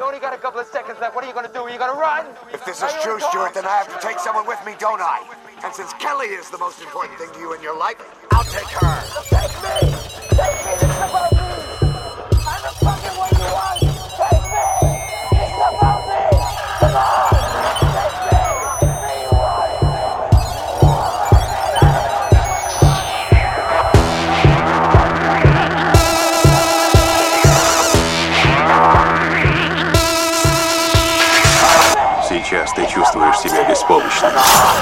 only got a couple of seconds left. What are you gonna do? Are you gonna run? If this is true, Stuart, then I have to take someone with me, don't I? And since Kelly is the most important thing to you in your life, I'll take her. Take me! Take me! This is about me! I'm the fucking one you want! Take me! This is about me! Come on! Take me! Take me, you want it! Сейчас ты чувствуешь себя беспомощным.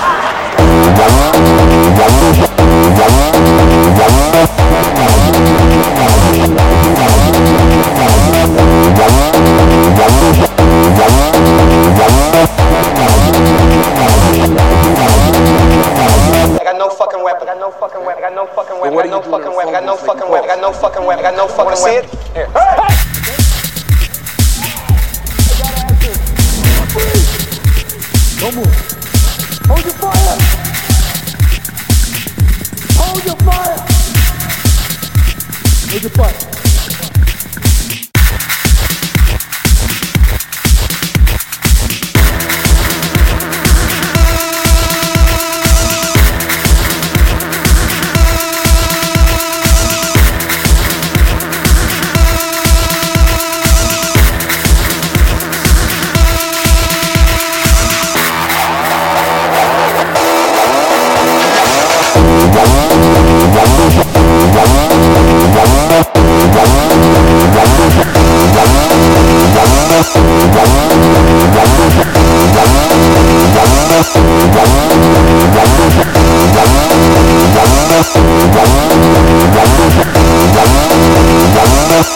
I got no fucking weapon. I got no fucking weapon. I got no fucking weapon. I got no fucking weapon. I got no fucking weapon. I got no fucking weapon. I got no fucking weapon. See it? Here. Don't move.